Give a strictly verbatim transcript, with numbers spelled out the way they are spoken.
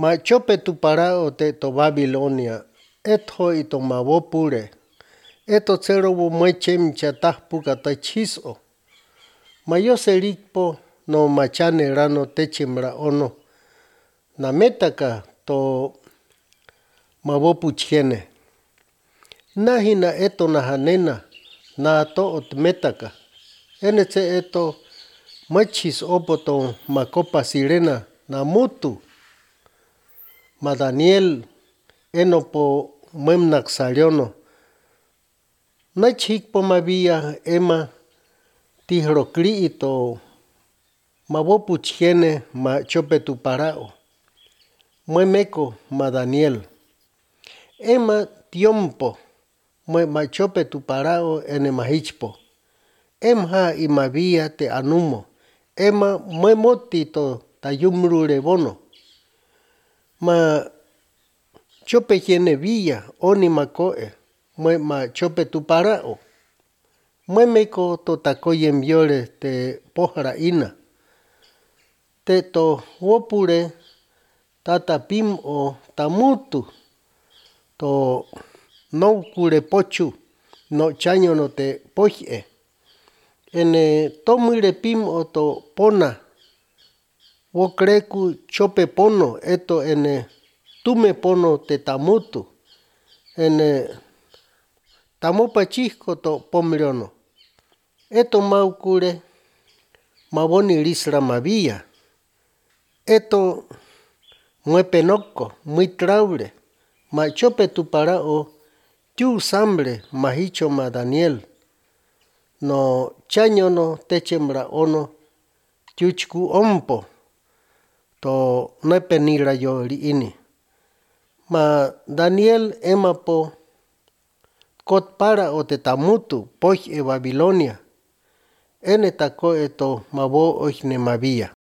Ma chope tu parao te to Babilonia, etho ito mabopure, eto cero bu muechem chatahpu kata chiso. Ma yo serikpo no machane rano techimra ono, na metaka to mabopu chiene. Nahi na eto na hanena, na to ot metaka. Enece eto machis opoton makopa sirena na mutu. Ma Daniel enopo memnak saliono. Nachikpo mavia ema tihrokli ito mabopu chiene ma chope tu parao. Muemeko ma Daniel. Ema tiempo mue ma chope tu parao ene mahichpo. Emha imavia te anumo. Ema muemoti to tayumru rebono. Ma chope hiene villa oni makoe. Mue ma chope tu parao. Muemeko to takoye mbiore te pohara ina. Te to wopure tata pim o tamutu. To no kure pochu no chanyo no te pohie. Ene tomire pim o to pona. Wokreku chope pono eto ene tume pono te tamutu. Ene tamupa chihko to pomriono. Eto maukure maboni risra mavia. Eto muepenoko, muy traure. Ma chope tu parao tiu sambre mahicho ma Daniel. No chanyo no techemra ono tiuchku ompo. To nepenira yo li ini. Ma Daniel emapo kot para o te tamutu poch e Babilonia. Ene tako eto mabo ojne mavia.